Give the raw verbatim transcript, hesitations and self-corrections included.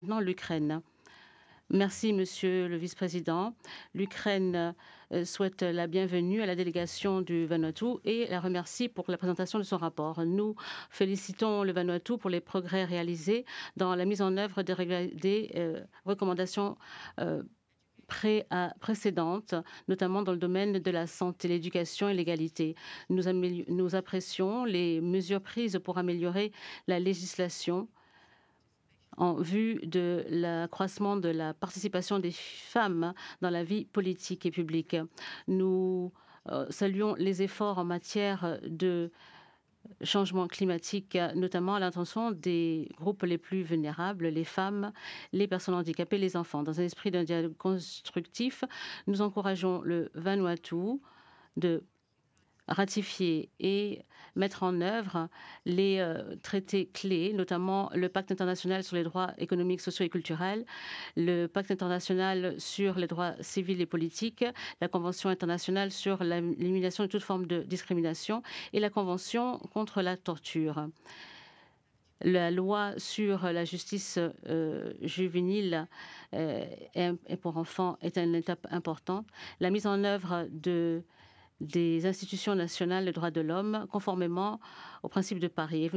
Maintenant, l'Ukraine. Merci, monsieur le vice-président. L'Ukraine euh, souhaite la bienvenue à la délégation du Vanuatu et la remercie pour la présentation de son rapport. Nous félicitons le Vanuatu pour les progrès réalisés dans la mise en œuvre des, régla- des euh, recommandations euh, pré- à- précédentes, notamment dans le domaine de la santé, l'éducation et l'égalité. Nous, amélio- nous apprécions les mesures prises pour améliorer la législation en vue de l'accroissement de la participation des femmes dans la vie politique et publique. Nous euh, saluons les efforts en matière de changement climatique, notamment à l'intention des groupes les plus vulnérables, les femmes, les personnes handicapées, les enfants. Dans un esprit d'un dialogue constructif, nous encourageons le Vanuatu de ratifier et mettre en œuvre les euh, traités clés, notamment le pacte international sur les droits économiques, sociaux et culturels, le pacte international sur les droits civils et politiques, la convention internationale sur l'élimination de toute forme de discrimination et la convention contre la torture. La loi sur la justice euh, juvénile euh, et, et pour enfants est une étape importante. La mise en œuvre de des institutions nationales des droits de l'homme conformément aux principes de Paris.